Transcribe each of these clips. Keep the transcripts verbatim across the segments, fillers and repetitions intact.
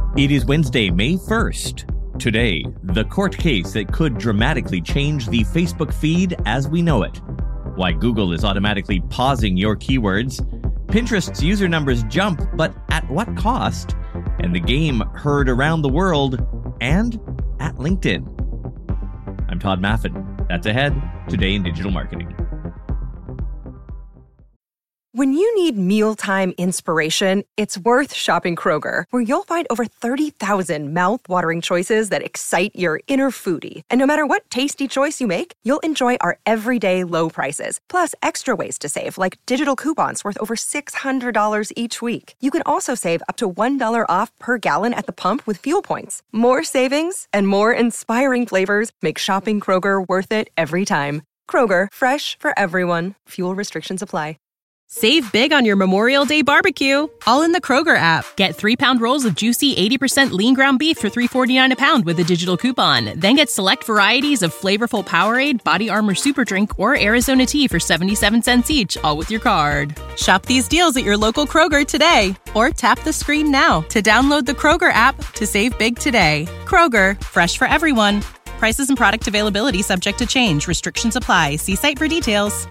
It is Wednesday, May first. Today, the court case that could dramatically change the Facebook feed as we know it. Why Google is automatically pausing your keywords. Pinterest's user numbers jump, but at what cost? And the game heard around the world and at LinkedIn. I'm Todd Maffin. That's ahead today in digital marketing. When you need mealtime inspiration, it's worth shopping Kroger, where you'll find over thirty thousand mouth-watering choices that excite your inner foodie. And no matter what tasty choice you make, you'll enjoy our everyday low prices, plus extra ways to save, like digital coupons worth over six hundred dollars each week. You can also save up to one dollar off per gallon at the pump with fuel points. More savings and more inspiring flavors make shopping Kroger worth it every time. Kroger, fresh for everyone. Fuel restrictions apply. Save big on your Memorial Day barbecue, all in the Kroger app. Get three-pound rolls of juicy eighty percent lean ground beef for three forty-nine a pound with a digital coupon. Then get select varieties of flavorful Powerade, Body Armor Super Drink, or Arizona tea for seventy-seven cents each, all with your card. Shop these deals at your local Kroger today, or tap the screen now to download the Kroger app to save big today. Kroger, fresh for everyone. Prices and product availability subject to change. Restrictions apply. See site for details.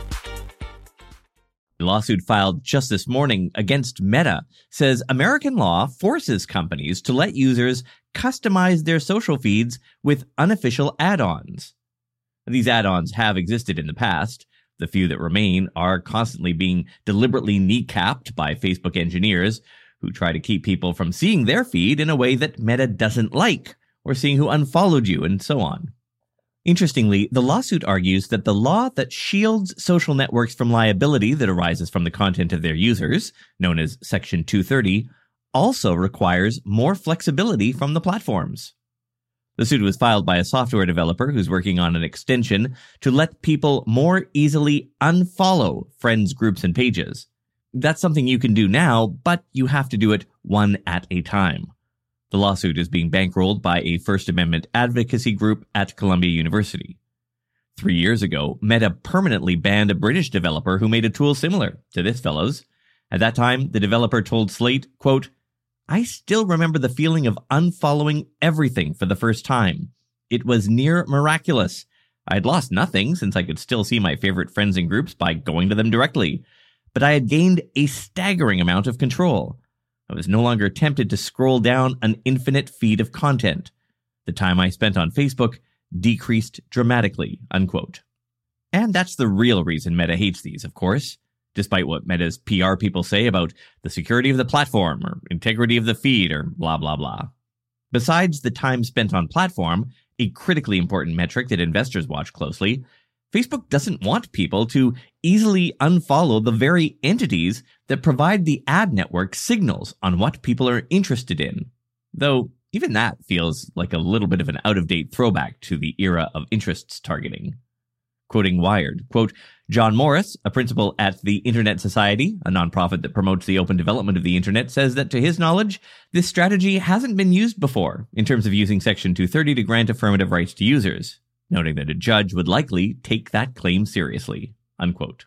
The lawsuit filed just this morning against Meta says American law forces companies to let users customize their social feeds with unofficial add-ons. These add-ons have existed in the past. The few that remain are constantly being deliberately kneecapped by Facebook engineers who try to keep people from seeing their feed in a way that Meta doesn't like, or seeing who unfollowed you, and so on. Interestingly, the lawsuit argues that the law that shields social networks from liability that arises from the content of their users, known as Section two thirty, also requires more flexibility from the platforms. The suit was filed by a software developer who's working on an extension to let people more easily unfollow friends, groups, and pages. That's something you can do now, but you have to do it one at a time. The lawsuit is being bankrolled by a First Amendment advocacy group at Columbia University. Three years ago, Meta permanently banned a British developer who made a tool similar to this fellow's. At that time, the developer told Slate, quote, "I still remember the feeling of unfollowing everything for the first time. It was near miraculous. I'd lost nothing since I could still see my favorite friends and groups by going to them directly. But I had gained a staggering amount of control. I was no longer tempted to scroll down an infinite feed of content. The time I spent on Facebook decreased dramatically," unquote. And that's the real reason Meta hates these, of course, despite what Meta's P R people say about the security of the platform or integrity of the feed or blah, blah, blah. Besides the time spent on platform, a critically important metric that investors watch closely, Facebook doesn't want people to easily unfollow the very entities that provide the ad network signals on what people are interested in. Though even that feels like a little bit of an out-of-date throwback to the era of interests targeting. Quoting Wired, quote, "John Morris, a principal at the Internet Society, a nonprofit that promotes the open development of the internet, says that to his knowledge, this strategy hasn't been used before in terms of using Section two thirty to grant affirmative rights to users, noting that a judge would likely take that claim seriously," unquote.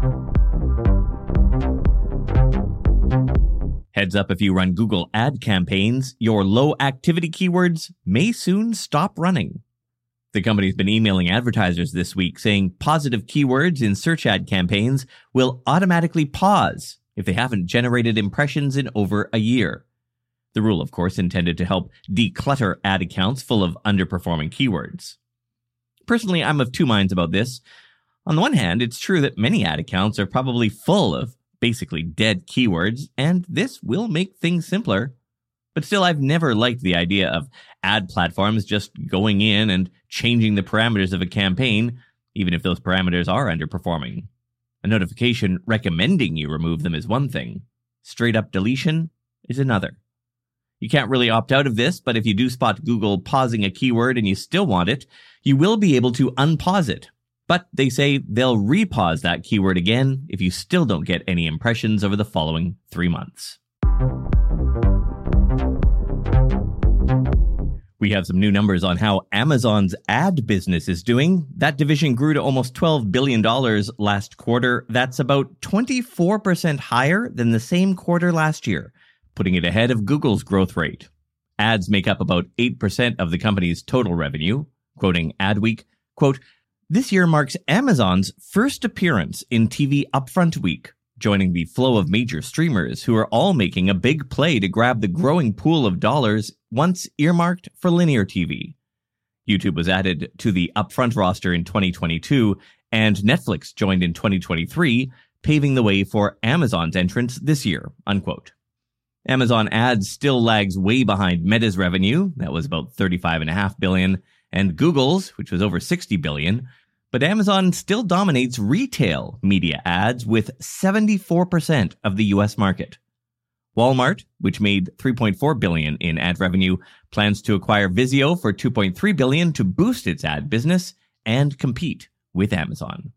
Heads up if you run Google ad campaigns, your low-activity keywords may soon stop running. The company's been emailing advertisers this week saying positive keywords in search ad campaigns will automatically pause if they haven't generated impressions in over a year. The rule, of course, intended to help declutter ad accounts full of underperforming keywords. Personally, I'm of two minds about this. On the one hand, it's true that many ad accounts are probably full of basically dead keywords, and this will make things simpler. But still, I've never liked the idea of ad platforms just going in and changing the parameters of a campaign, even if those parameters are underperforming. A notification recommending you remove them is one thing. Straight-up deletion is another. You can't really opt out of this, but if you do spot Google pausing a keyword and you still want it, you will be able to unpause it. But they say they'll repause that keyword again if you still don't get any impressions over the following three months. We have some new numbers on how Amazon's ad business is doing. That division grew to almost twelve billion dollars last quarter. That's about twenty-four percent higher than the same quarter last year, putting it ahead of Google's growth rate. Ads make up about eight percent of the company's total revenue. Quoting Adweek, quote, "This year marks Amazon's first appearance in T V Upfront Week, joining the flow of major streamers who are all making a big play to grab the growing pool of dollars once earmarked for linear T V. YouTube was added to the Upfront roster in twenty twenty-two, and Netflix joined in twenty twenty-three, paving the way for Amazon's entrance this year," unquote. Amazon Ads still lags way behind Meta's revenue, that was about thirty-five point five billion dollars, and Google's, which was over sixty billion dollars, but Amazon still dominates retail media ads with seventy-four percent of the U S market. Walmart, which made three point four billion dollars in ad revenue, plans to acquire Vizio for two point three billion dollars to boost its ad business and compete with Amazon.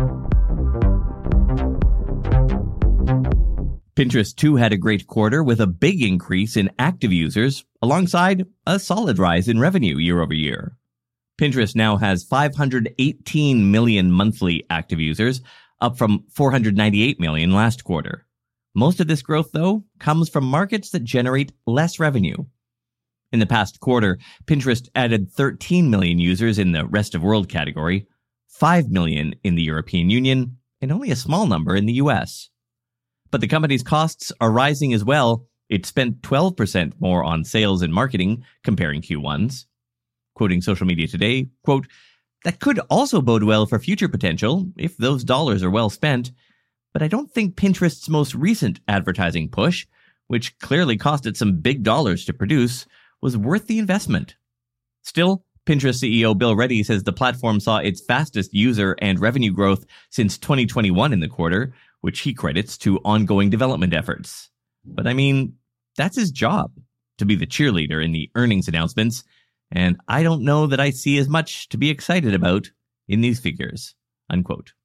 Pinterest too had a great quarter with a big increase in active users alongside a solid rise in revenue year over year. Pinterest now has five hundred eighteen million monthly active users, up from four hundred ninety-eight million last quarter. Most of this growth, though, comes from markets that generate less revenue. In the past quarter, Pinterest added thirteen million users in the rest of world category, five million in the European Union, and only a small number in the U S. But the company's costs are rising as well. It spent twelve percent more on sales and marketing comparing Q ones. Quoting Social Media Today, quote, "That could also bode well for future potential if those dollars are well spent, but I don't think Pinterest's most recent advertising push, which clearly cost it some big dollars to produce, was worth the investment." Still, Pinterest C E O Bill Ready says the platform saw its fastest user and revenue growth since twenty twenty-one in the quarter, which he credits to ongoing development efforts. But I mean, that's his job, to be the cheerleader in the earnings announcements, and I don't know that I see as much to be excited about in these figures, unquote.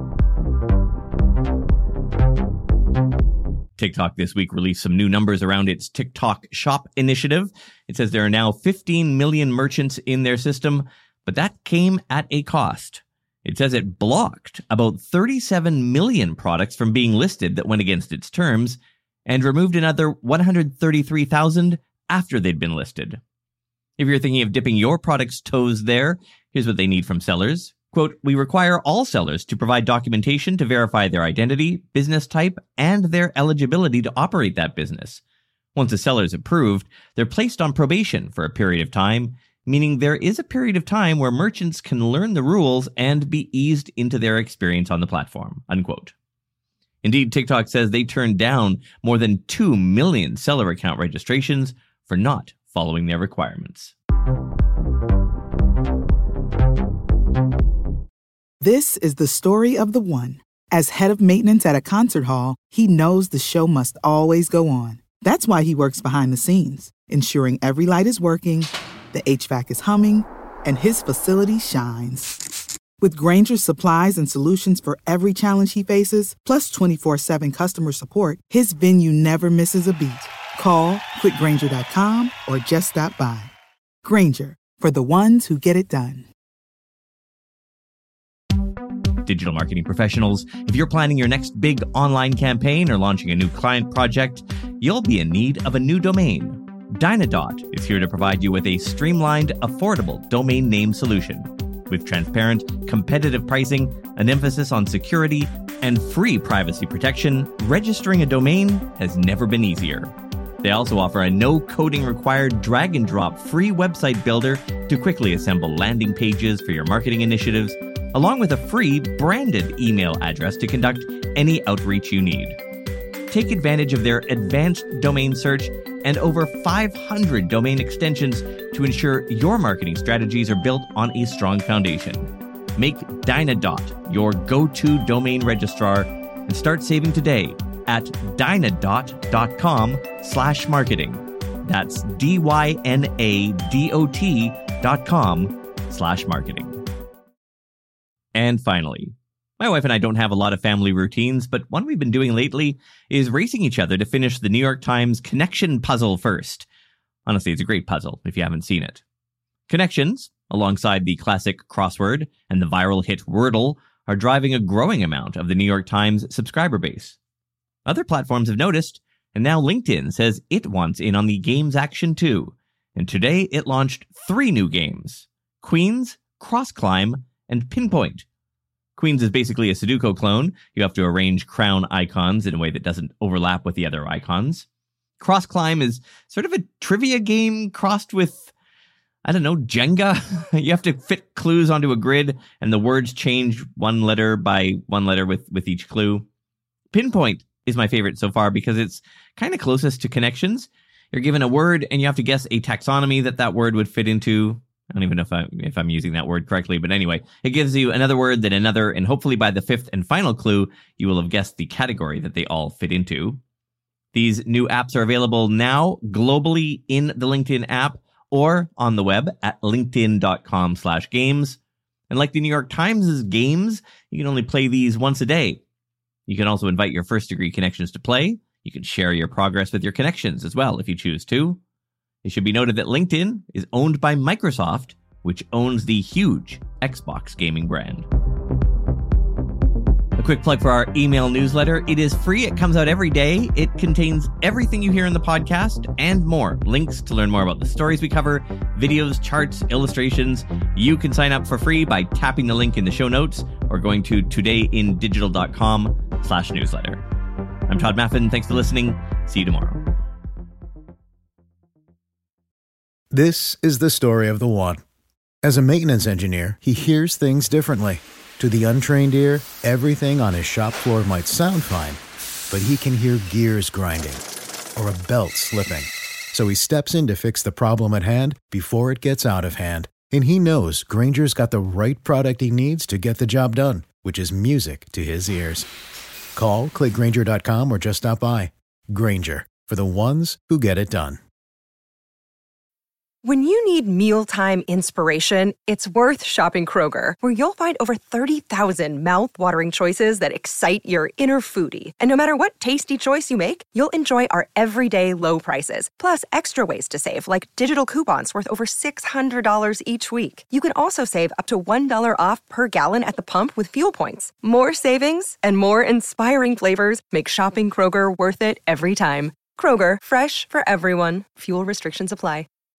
TikTok this week released some new numbers around its TikTok Shop initiative. It says there are now fifteen million merchants in their system, but that came at a cost. It says it blocked about thirty-seven million products from being listed that went against its terms, and removed another one hundred thirty-three thousand after they'd been listed. If you're thinking of dipping your product's toes there, here's what they need from sellers. Quote, "We require all sellers to provide documentation to verify their identity, business type, and their eligibility to operate that business. Once a seller is approved, they're placed on probation for a period of time, meaning there is a period of time where merchants can learn the rules and be eased into their experience on the platform," unquote. Indeed, TikTok says they turned down more than two million seller account registrations for not following their requirements. This is the story of the one. As head of maintenance at a concert hall, he knows the show must always go on. That's why he works behind the scenes, ensuring every light is working, the H V A C is humming, and his facility shines. With Grainger's supplies and solutions for every challenge he faces, plus twenty-four seven customer support, his venue never misses a beat. Call quick grainger dot com or just stop by. Grainger, for the ones who get it done. Digital marketing professionals, if you're planning your next big online campaign or launching a new client project, you'll be in need of a new domain. Dynadot is here to provide you with a streamlined, affordable domain name solution. With transparent, competitive pricing, an emphasis on security, and free privacy protection, registering a domain has never been easier. They also offer a no-coding required drag-and-drop free website builder to quickly assemble landing pages for your marketing initiatives, along with a free branded email address to conduct any outreach you need. Take advantage of their advanced domain search and over five hundred domain extensions to ensure your marketing strategies are built on a strong foundation. Make Dynadot your go-to domain registrar and start saving today at dynadot.com slash marketing. That's D-Y-N-A-D-O-T dot com slash marketing. And finally, my wife and I don't have a lot of family routines, but one we've been doing lately is racing each other to finish the New York Times Connection puzzle first. Honestly, it's a great puzzle if you haven't seen it. Connections, alongside the classic crossword and the viral hit Wordle, are driving a growing amount of the New York Times subscriber base. Other platforms have noticed, and now LinkedIn says it wants in on the game's action too. And today it launched three new games: Queens, Cross Climb, and Pinpoint. Queens is basically a Sudoku clone. You have to arrange crown icons in a way that doesn't overlap with the other icons. Cross Climb is sort of a trivia game crossed with, I don't know, Jenga. You have to fit clues onto a grid, and the words change one letter by one letter with, with each clue. Pinpoint is my favorite so far because it's kind of closest to Connections. You're given a word, and you have to guess a taxonomy that that word would fit into. I don't even know if, I, if I'm using that word correctly, but anyway, it gives you another word, then another, and hopefully by the fifth and final clue, you will have guessed the category that they all fit into. These new apps are available now globally in the LinkedIn app or on the web at linkedin.com slash games. And like the New York Times' games, you can only play these once a day. You can also invite your first degree connections to play. You can share your progress with your connections as well if you choose to. It should be noted that LinkedIn is owned by Microsoft, which owns the huge Xbox gaming brand. A quick plug for our email newsletter. It is free. It comes out every day. It contains everything you hear in the podcast and more. Links to learn more about the stories we cover, videos, charts, illustrations. You can sign up for free by tapping the link in the show notes or going to todayindigital.com slash newsletter. I'm Todd Maffin. Thanks for listening. See you tomorrow. This is the story of the one. As a maintenance engineer, he hears things differently. To the untrained ear, everything on his shop floor might sound fine, but he can hear gears grinding or a belt slipping. So he steps in to fix the problem at hand before it gets out of hand. And he knows Grainger's got the right product he needs to get the job done, which is music to his ears. Call, click Grainger dot com, or just stop by. Grainger, for the ones who get it done. When you need mealtime inspiration, it's worth shopping Kroger, where you'll find over thirty thousand mouth-watering choices that excite your inner foodie. And no matter what tasty choice you make, you'll enjoy our everyday low prices, plus extra ways to save, like digital coupons worth over six hundred dollars each week. You can also save up to one dollar off per gallon at the pump with fuel points. More savings and more inspiring flavors make shopping Kroger worth it every time. Kroger, fresh for everyone. Fuel restrictions apply.